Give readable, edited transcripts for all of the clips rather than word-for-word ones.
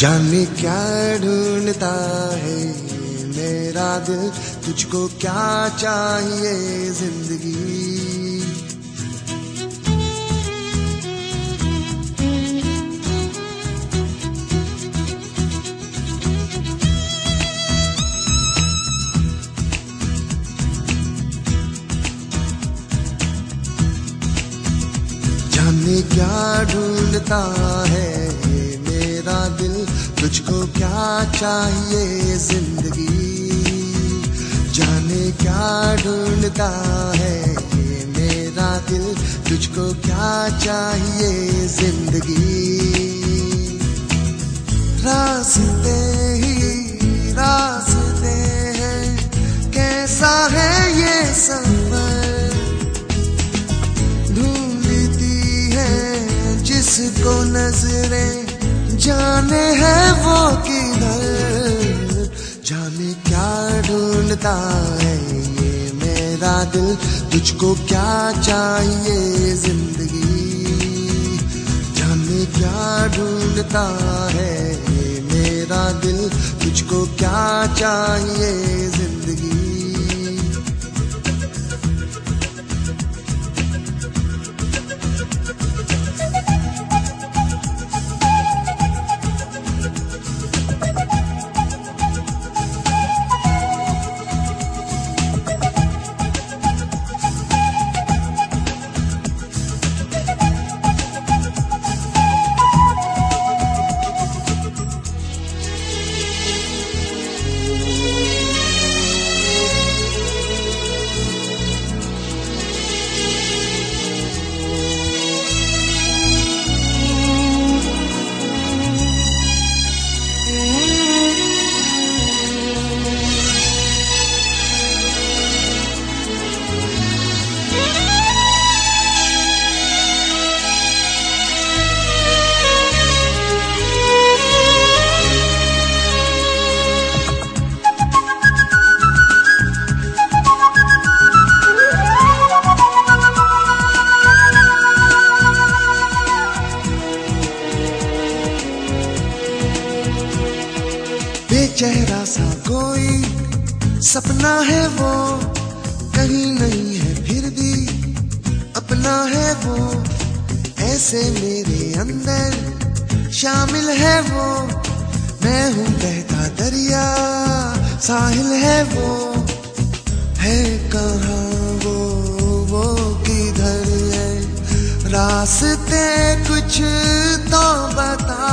जाने क्या ढूंढता है मेरा दिल, तुझको क्या चाहिए जिंदगी। जाने क्या ढूंढता है मेरा दिल, तुझको क्या चाहिए जिंदगी। जाने क्या ढूंढता है मेरा दिल, तुझको क्या चाहिए जिंदगी। रास्ते ही रास्ते हैं, कैसा है ये सफर, जिसको नजरें जाने है वो किधर। जाने क्या ढूंढता है ये मेरा दिल, तुझको क्या चाहिए जिंदगी। जाने क्या ढूंढता है ये मेरा दिल, तुझको क्या चाहिए जिंदगी। बेचेहरा सा कोई सपना है वो, कहीं नहीं है फिर भी अपना है वो। ऐसे मेरे अंदर शामिल है वो, मैं हूँ बहता दरिया साहिल है वो। है कहाँ वो किधर है, रास्ते कुछ तो बता।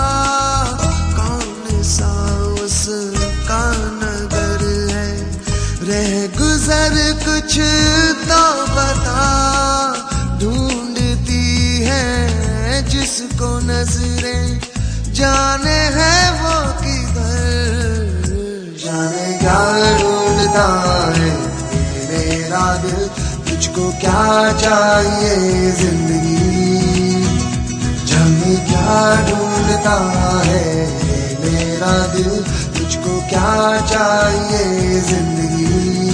कौन सा उसका नगर है, रह गुजर कुछ तो बता। ढूंढती है जिसको नजरें जाने है वो किधर। जाने क्या ढूंढता है मेरा दिल, तुझको क्या चाहिए जिंदगी। जाने क्या ढूंढता है मेरा दिल, तुझको क्या चाहिए जिंदगी।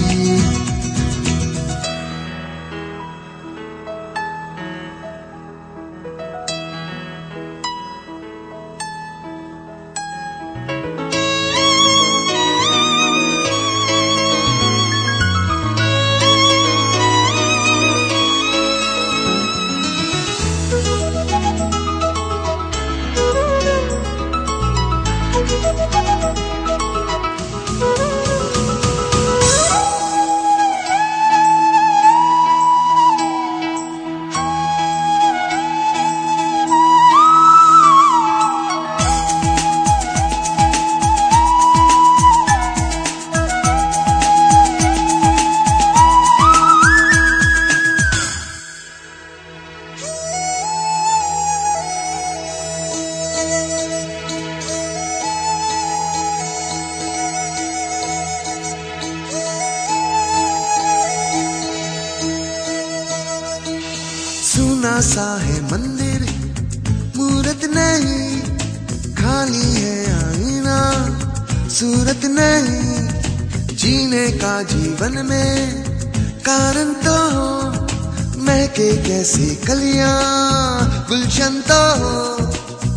सुना सा है मंदिर, मूरत नहीं, खाली है आईना, सूरत नहीं। जीने का जीवन में कारण तो हो, महके कैसे कलियां गुलशन तो हो।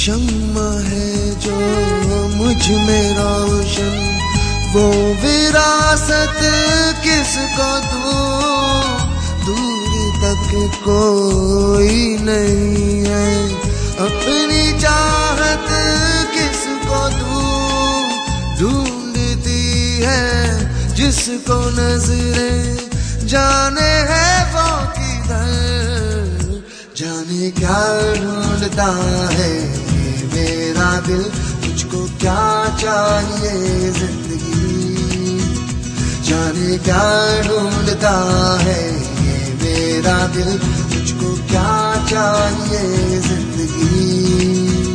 शम्मा है जो मुझ में रोशन, वो विरासत किसको दूं, दूर तक कोई नहीं है, अपनी चाहत किसको दूं, ढूंढती है जिसको नजरें, जाने है वो किधर, जाने क्या ढूंढता है ये मेरा दिल, मुझको क्या चाहिए जिंदगी, जाने क्या ढूंढता है ये मेरा दिल, मुझको क्या चाहिए जिंदगी।